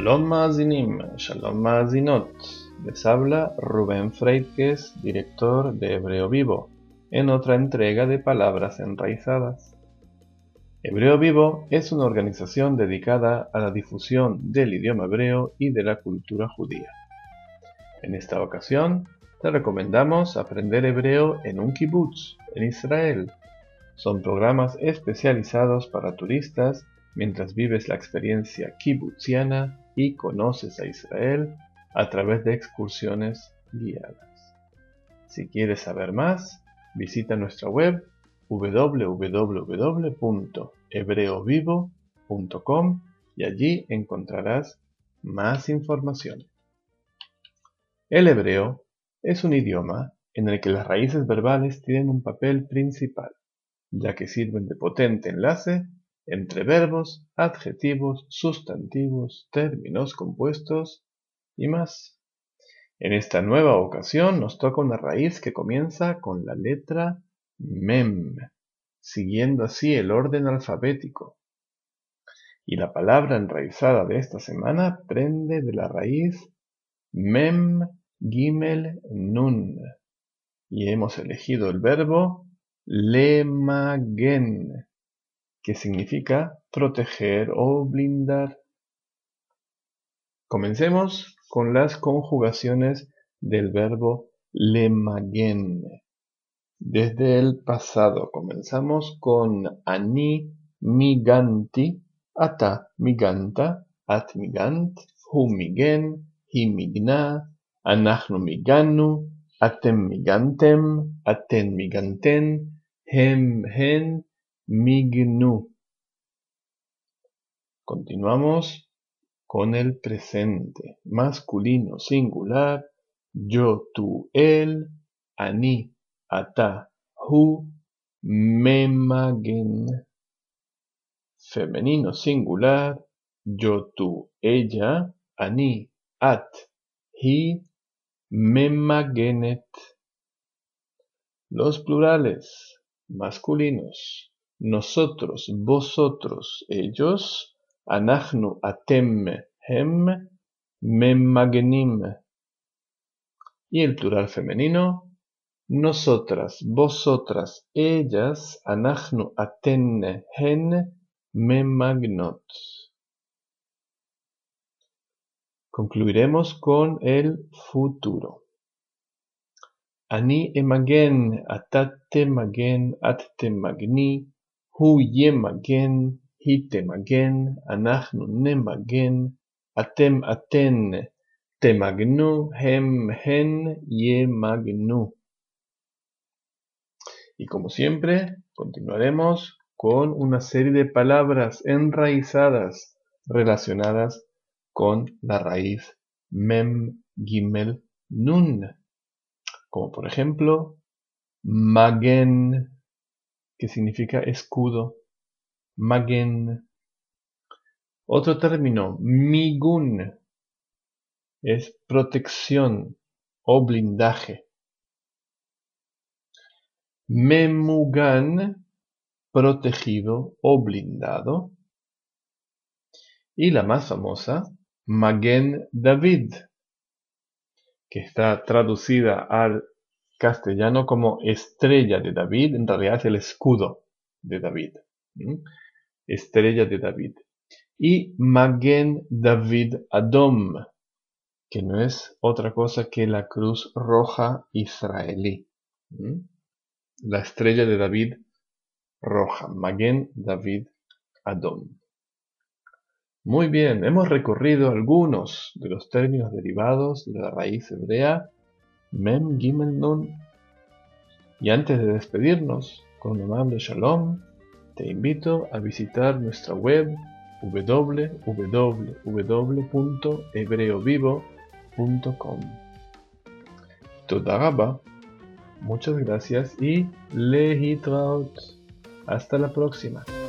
Shalom Maazinim, Shalom Maazinot. Les habla Rubén Freitges, director de Hebreo Vivo, en otra entrega de Palabras Enraizadas. Hebreo Vivo es una organización dedicada a la difusión del idioma hebreo y de la cultura judía. En esta ocasión, te recomendamos aprender hebreo en un kibutz, en Israel. Son programas especializados para turistas mientras vives la experiencia kibutziana y conoces a Israel a través de excursiones guiadas. Si quieres saber más, visita nuestra web www.hebreovivo.com y allí encontrarás más información. El hebreo es un idioma en el que las raíces verbales tienen un papel principal, ya que sirven de potente enlace entre verbos, adjetivos, sustantivos, términos compuestos y más. En esta nueva ocasión nos toca una raíz que comienza con la letra Mem, siguiendo así el orden alfabético. Y la palabra enraizada de esta semana prende de la raíz Mem Gimel Nun. Y hemos elegido el verbo lemagen, que significa proteger o blindar. Comencemos con las conjugaciones del verbo lemagen. Desde el pasado comenzamos con ani miganti, ata miganta, at migant, hu migen, hi migna, anachnu miganu, atem migantem, aten miganten, hem hen mignu. Continuamos con el presente, masculino singular, yo, tú, él, ani, ata, hu, memagen. Femenino singular, yo, tú, ella, ani, at, hi, memagenet. Los plurales masculinos, nosotros, vosotros, ellos, anachnu, atem, hem, memagenim. Y el plural femenino, nosotras, vosotras, ellas, anachnu, aten, hen, memagnot. Concluiremos con el futuro. Ani emagen, atat temagen, at temagni, hu yemagen, hi temagen, anachnu nemagen, atem aten, temagnu, hem hen yemagnu. Y como siempre, continuaremos con una serie de palabras enraizadas relacionadas con la raíz mem gimel nun. Como por ejemplo, magen, que significa escudo. Magen. Otro término, migun, es protección o blindaje. Memugan, protegido o blindado. Y la más famosa, Magen David, que está traducida al castellano como estrella de David, en realidad es el escudo de David. Estrella de David. Y Magen David Adom, que no es otra cosa que la cruz roja israelí. La estrella de David roja, Magen David Adom. Muy bien, hemos recorrido algunos de los términos derivados de la raíz hebrea Mem Gimel Nun. Y antes de despedirnos con un amable Shalom, te invito a visitar nuestra web www.hebreovivo.com. Toda Rabba, muchas gracias y lehitraot. Hasta la próxima.